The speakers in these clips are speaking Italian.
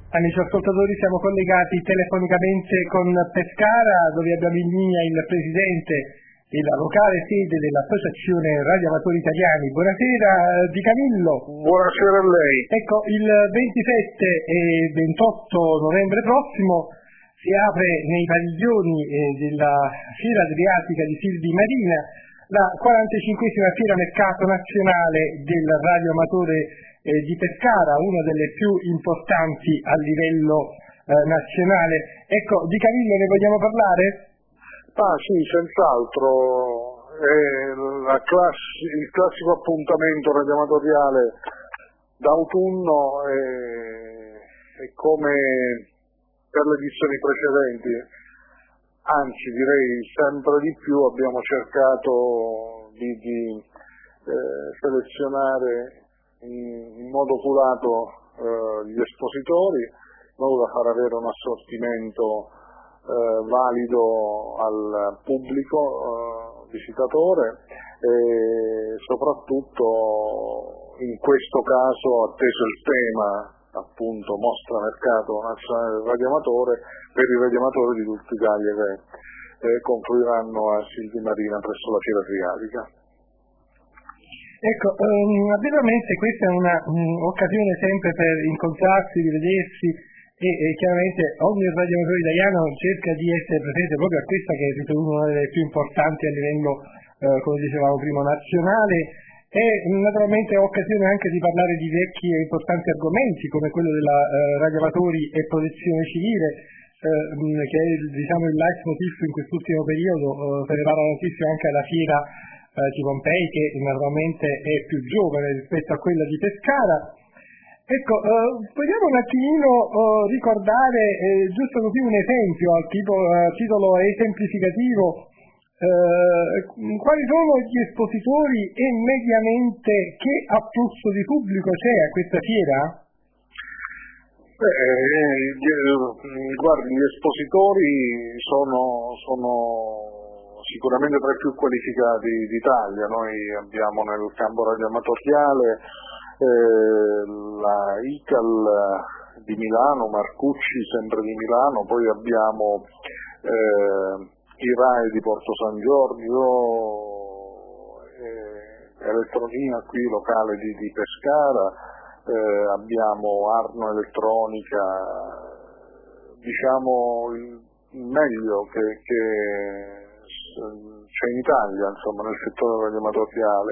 Amici ascoltatori, siamo collegati telefonicamente con Pescara, dove abbiamo in linea il presidente della locale sede dell'Associazione Radioamatori Italiani. Buonasera Di Camillo. Buonasera a lei. Ecco, il 27 e 28 novembre prossimo si apre nei padiglioni della Fiera Adriatica di Silvi Marina la 45esima Fiera Mercato Nazionale del Radioamatore di Pescara, una delle più importanti a livello nazionale. Ecco, Di Camillo, ne vogliamo parlare? Sì, senz'altro. Il classico appuntamento radioamatoriale d'autunno è come per le edizioni precedenti, anzi direi sempre di più, abbiamo cercato di selezionare in modo oculato gli espositori, in modo da far avere un assortimento valido al pubblico visitatore e soprattutto in questo caso, atteso il tema appunto mostra mercato nazionale del radioamatore, per i radioamatori di tutta Italia che confluiranno a Silvi Marina presso la Fiera Adriatica. Ecco, naturalmente questa è un'occasione sempre per incontrarsi, rivedersi e chiaramente ogni radioamatore italiano cerca di essere presente proprio a questa che è una delle più importanti a livello, come dicevamo prima, nazionale. È naturalmente occasione anche di parlare di vecchi e importanti argomenti come quello della radioamatori e protezione civile, che è il leitmotiv in quest'ultimo periodo. Se ne parla tantissimo anche alla fiera di Pompei, che naturalmente è più giovane rispetto a quella di Pescara. Ecco, vogliamo un attimino ricordare, giusto così un esempio a titolo esemplificativo, quali sono gli espositori e mediamente che afflusso di pubblico c'è a questa fiera? Guardi, gli espositori sono sicuramente tra i più qualificati d'Italia. Noi abbiamo nel campo radioamatoriale la ICAL di Milano, Marcucci sempre di Milano, poi abbiamo i RAI di Porto San Giorgio, Elettronia qui locale di Pescara, abbiamo Arno Elettronica, diciamo il meglio che c'è in Italia, insomma, nel settore radioamatoriale.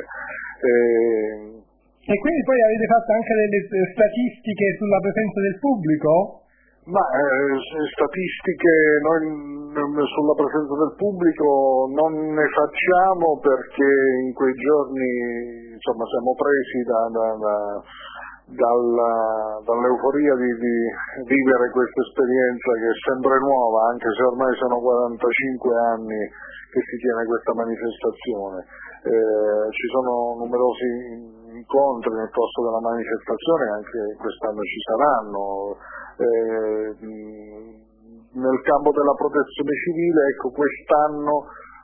E quindi poi avete fatto anche delle statistiche sulla presenza del pubblico? Statistiche noi sulla presenza del pubblico non ne facciamo, perché in quei giorni insomma siamo presi dall'euforia di vivere questa esperienza che è sempre nuova, anche se ormai sono 45 anni che si tiene questa manifestazione. Ci sono numerosi incontri nel corso della manifestazione, anche quest'anno ci saranno. Nel campo della protezione civile, ecco, quest'anno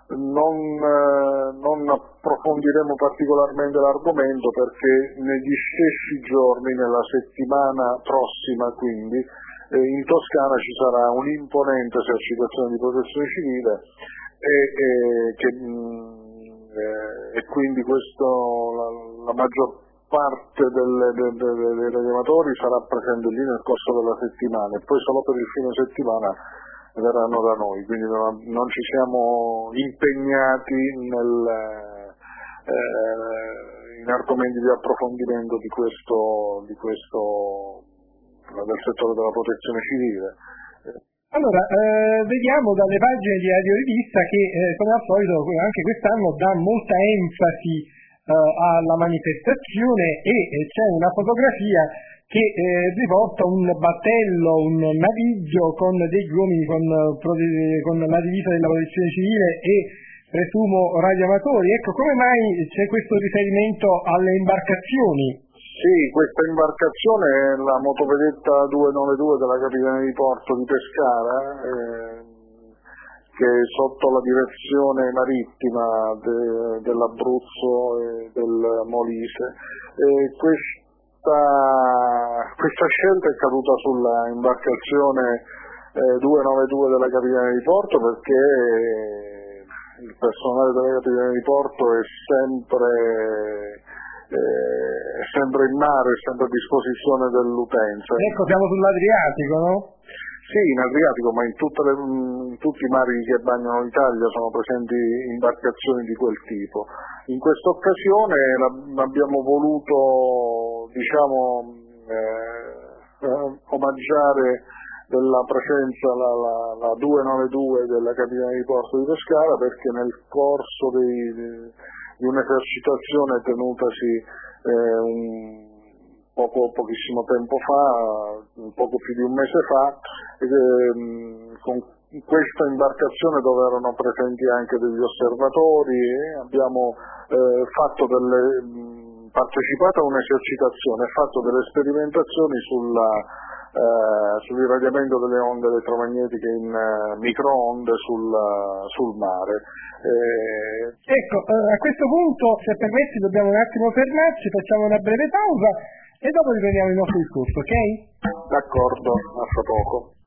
non approfondiremo particolarmente l'argomento, perché negli stessi giorni, nella settimana prossima quindi, in Toscana ci sarà un'imponente esercitazione di protezione civile e quindi la maggior parte dei radioamatori sarà presente lì nel corso della settimana, e poi solo per il fine settimana verranno da noi, quindi non ci siamo impegnati in argomenti di approfondimento del settore della protezione civile. Allora, vediamo dalle pagine di Radio Rivista che come al solito anche quest'anno dà molta enfasi alla manifestazione, e c'è una fotografia che riporta un battello, un naviggio con degli uomini con la divisa della protezione civile e presumo radioamatori. Ecco, come mai c'è questo riferimento alle imbarcazioni? Sì, questa imbarcazione è la motovedetta 292 della Capitaneria di Porto di Pescara, che è sotto la direzione marittima dell'Abruzzo e del Molise. questa scelta è caduta sulla imbarcazione 292 della Capitaneria di Porto, perché il personale della Capitaneria di Porto è sempre in mare, è sempre a disposizione dell'utenza. Ecco, siamo sull'Adriatico, no? Sì, in Adriatico, ma in tutti i mari che bagnano l'Italia sono presenti imbarcazioni di quel tipo. In questa occasione abbiamo voluto, omaggiare della presenza la 292 della Capitaneria di Porto di Pescara, perché nel corso di un'esercitazione tenutasi pochissimo tempo fa, poco più di un mese fa, con questa imbarcazione, dove erano presenti anche degli osservatori, e abbiamo partecipato a un'esercitazione, fatto delle sperimentazioni sull'irradiamento delle onde elettromagnetiche in microonde sul mare. Ecco, a questo punto, se permetti, dobbiamo un attimo fermarci, facciamo una breve pausa e dopo riprendiamo il nostro discorso, ok? D'accordo, a fra poco.